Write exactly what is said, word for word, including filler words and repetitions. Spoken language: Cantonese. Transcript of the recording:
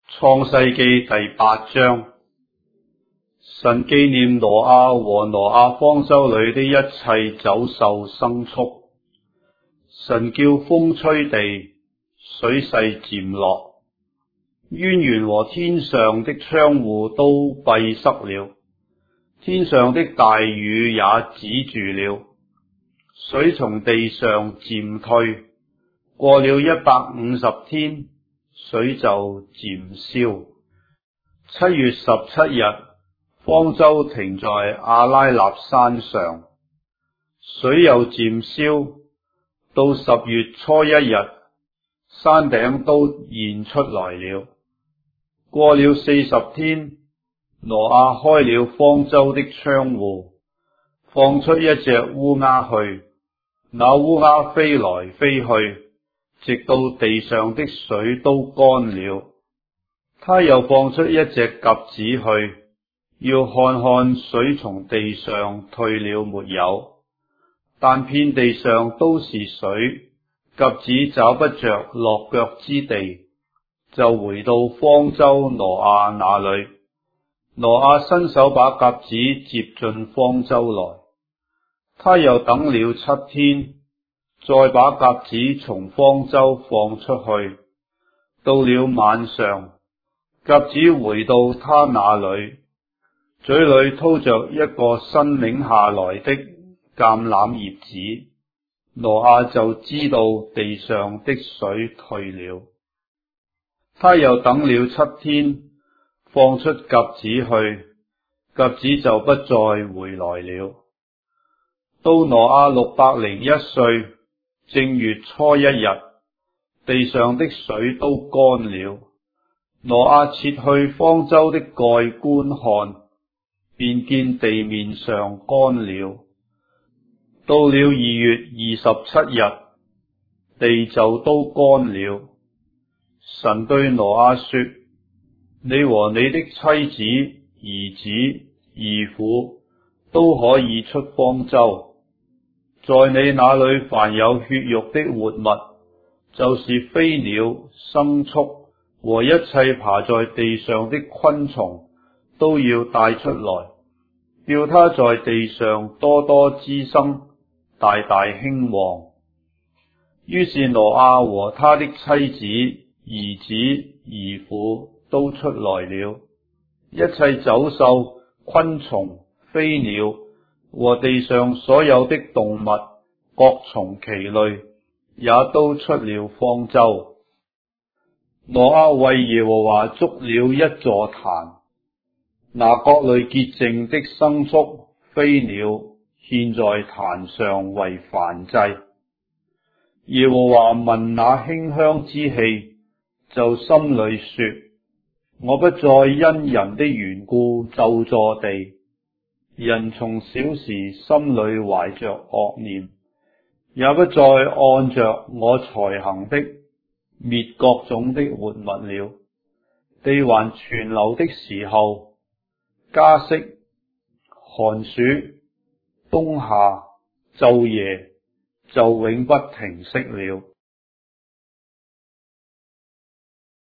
創世紀第八章，神紀念挪亞和挪亞方舟裏的一切走獸牲畜。神叫風吹地，水勢漸落，淵源和天上的窗戶都閉塞了，天上的大雨也止住了，水從地上漸退，過了一百五十天，水就漸消。七月十七日，方舟停在亞拉臘山上，水又漸消。到十月初一日，山頂都現出來了。過了四十天，挪亞開了方舟的窗戶，放出一隻烏鴉去，那烏鴉飛來飛去，直到地上的水都乾了。他又放出一隻鴿子去，要看看水從地上退了沒有。但遍地上都是水，鴿子找不着落腳之地，就回到方舟挪亞那裏。挪亞伸手把鴿子接進方舟來，他又等了七天，再把鴿子從方舟放出去。到了晚上，鴿子回到他那裏，嘴裏叨着一個新擰下來的橄欖葉子，挪亞就知道地上的水退了。他又等了七天，放出鴿子去，鴿子就不再回來了。到挪亞六百零一歲正月初一日，地上的水都乾了。挪亞撤去方舟的蓋觀看，便見地面上乾了。到了二月二十七日，地就都乾了。神對挪亞說：你和你的妻子、兒子、兒婦都可以出方舟，在你那裏凡有血肉的活物，就是飛鳥、牲畜和一切爬在地上的昆蟲，都要帶出來，叫它在地上多多滋生，大大興旺。於是挪亞和他的妻子、兒子、兒婦都出來了，一切走獸、昆蟲、飛鳥和地上所有的動物，各從其類，也都出了方舟。挪亞為耶和華築了一座壇，拿各類潔淨的牲畜、飛鳥獻在壇上為燔祭。耶和華聞那馨香之氣，就心裏說：我不再因人的緣故咒詛地，人從小時心裏懷着惡念，也不再按着我才行的滅各種的活物了。地還存留的時候，家式、寒暑、冬夏、晝夜就永不停息了。